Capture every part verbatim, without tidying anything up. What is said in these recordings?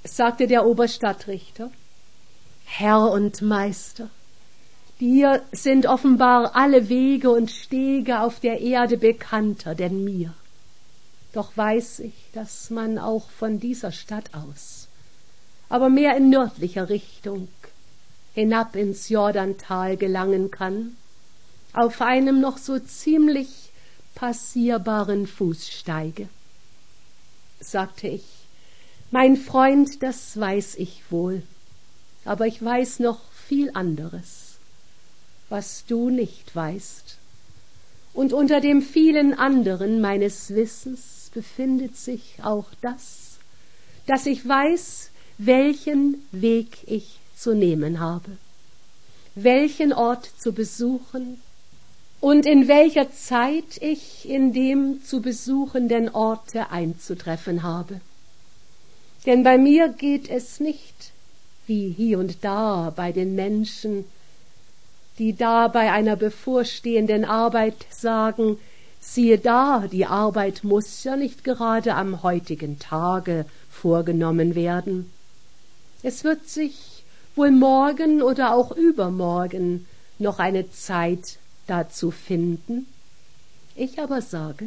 sagte der Oberstadtrichter, Herr und Meister, dir sind offenbar alle Wege und Stege auf der Erde bekannter denn mir. Doch weiß ich, dass man auch von dieser Stadt aus, aber mehr in nördlicher Richtung, hinab ins Jordantal gelangen kann, auf einem noch so ziemlich passierbaren Fußsteige. Sagte ich, mein Freund, das weiß ich wohl, aber ich weiß noch viel anderes, was du nicht weißt. Und unter dem vielen anderen meines Wissens befindet sich auch das, dass ich weiß, welchen Weg ich zu nehmen habe, welchen Ort zu besuchen und in welcher Zeit ich in dem zu besuchenden Orte einzutreffen habe. Denn bei mir geht es nicht, wie hier und da bei den Menschen, die da bei einer bevorstehenden Arbeit sagen, siehe da, die Arbeit muss ja nicht gerade am heutigen Tage vorgenommen werden. Es wird sich wohl morgen oder auch übermorgen noch eine Zeit dazu finden. Ich aber sage,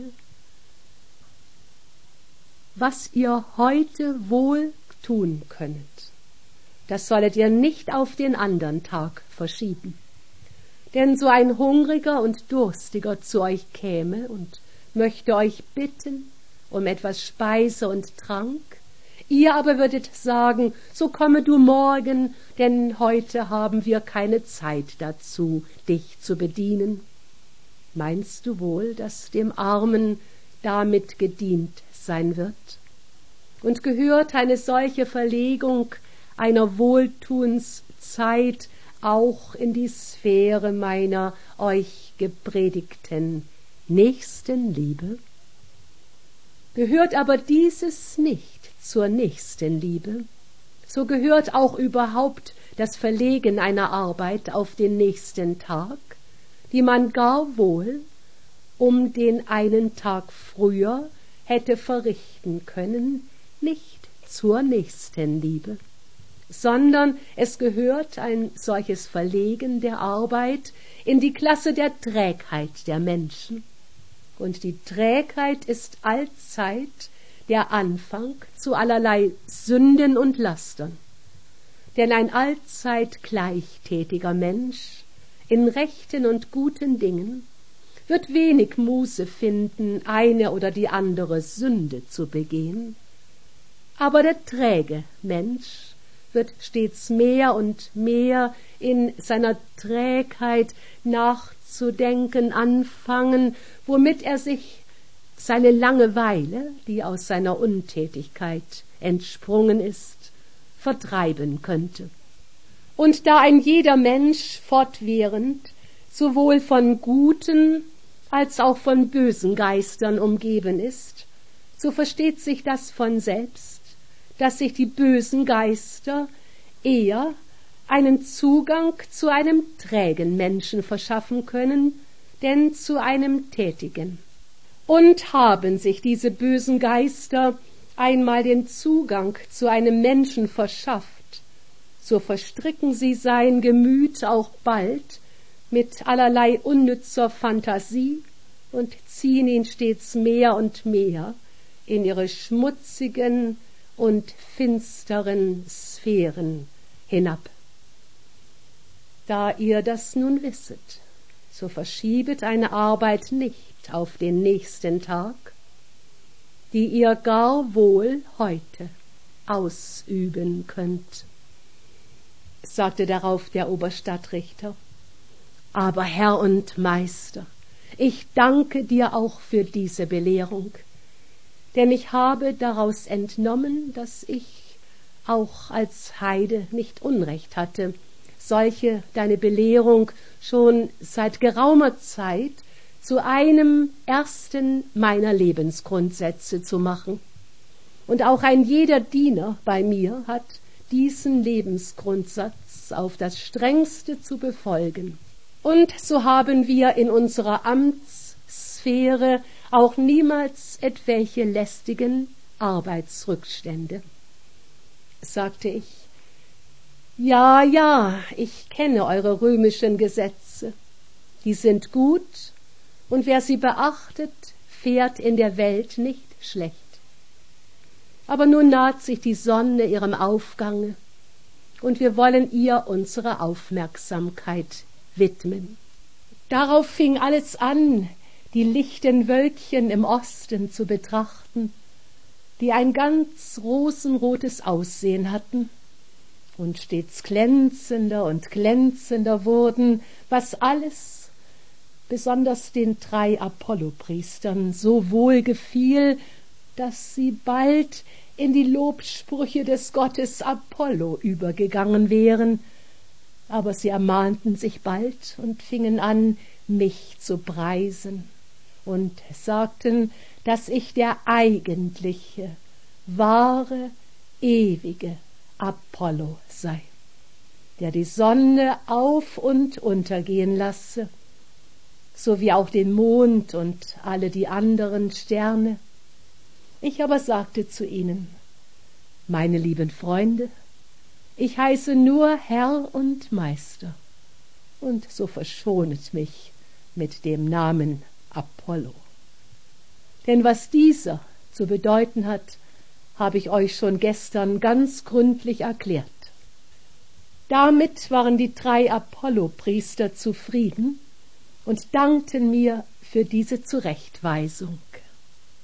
was ihr heute wohl tun könnet, das sollet ihr nicht auf den andern Tag verschieben. Denn so ein Hungriger und Durstiger zu euch käme und möchte euch bitten um etwas Speise und Trank, ihr aber würdet sagen, so komme du morgen, denn heute haben wir keine Zeit dazu, dich zu bedienen. Meinst du wohl, dass dem Armen damit gedient sein wird? Und gehört eine solche Verlegung einer Wohltuenszeit auch in die Sphäre meiner euch gepredigten Nächstenliebe? Gehört aber dieses nicht zur Nächstenliebe, so gehört auch überhaupt das Verlegen einer Arbeit auf den nächsten Tag, die man gar wohl um den einen Tag früher hätte verrichten können, nicht zur Nächstenliebe, sondern es gehört ein solches Verlegen der Arbeit in die Klasse der Trägheit der Menschen. Und die Trägheit ist allzeit der Anfang zu allerlei Sünden und Lastern. Denn ein allzeit gleichtätiger Mensch in rechten und guten Dingen wird wenig Muße finden, eine oder die andere Sünde zu begehen. Aber der träge Mensch wird stets mehr und mehr in seiner Trägheit nachzudenken anfangen, womit er sich seine Langeweile, die aus seiner Untätigkeit entsprungen ist, vertreiben könnte. Und da ein jeder Mensch fortwährend sowohl von guten als auch von bösen Geistern umgeben ist, so versteht sich das von selbst, dass sich die bösen Geister eher einen Zugang zu einem trägen Menschen verschaffen können, denn zu einem tätigen. Und haben sich diese bösen Geister einmal den Zugang zu einem Menschen verschafft, so verstricken sie sein Gemüt auch bald mit allerlei unnützer Fantasie und ziehen ihn stets mehr und mehr in ihre schmutzigen und finsteren Sphären hinab. Da ihr das nun wisset, so verschiebet eine Arbeit nicht auf den nächsten Tag, die ihr gar wohl heute ausüben könnt, sagte darauf der Oberstadtrichter. Aber Herr und Meister, ich danke dir auch für diese Belehrung, denn ich habe daraus entnommen, dass ich auch als Heide nicht Unrecht hatte, solche deine Belehrung schon seit geraumer Zeit zu einem ersten meiner Lebensgrundsätze zu machen. Und auch ein jeder Diener bei mir hat diesen Lebensgrundsatz auf das strengste zu befolgen. Und so haben wir in unserer Amtssphäre auch niemals etwelche lästigen Arbeitsrückstände. sagte ich. Ja, ja, ich kenne eure römischen Gesetze. Die sind gut, und wer sie beachtet, fährt in der Welt nicht schlecht. Aber nun naht sich die Sonne ihrem Aufgange, und wir wollen ihr unsere Aufmerksamkeit widmen. Darauf fing alles an, die lichten Wölkchen im Osten zu betrachten, die ein ganz rosenrotes Aussehen hatten und stets glänzender und glänzender wurden, was alles, besonders den drei Apollo-Priestern, so wohl gefiel, dass sie bald in die Lobsprüche des Gottes Apollo übergegangen wären, aber sie ermahnten sich bald und fingen an, mich zu preisen und sagten, dass ich der eigentliche, wahre, ewige Apollo sei, der die Sonne auf- und untergehen lasse, so wie auch den Mond und alle die anderen Sterne. Ich aber sagte zu ihnen, meine lieben Freunde, ich heiße nur Herr und Meister, und so verschonet mich mit dem Namen Apollo. Denn was dieser zu bedeuten hat, habe ich euch schon gestern ganz gründlich erklärt. Damit waren die drei Apollo-Priester zufrieden und dankten mir für diese Zurechtweisung.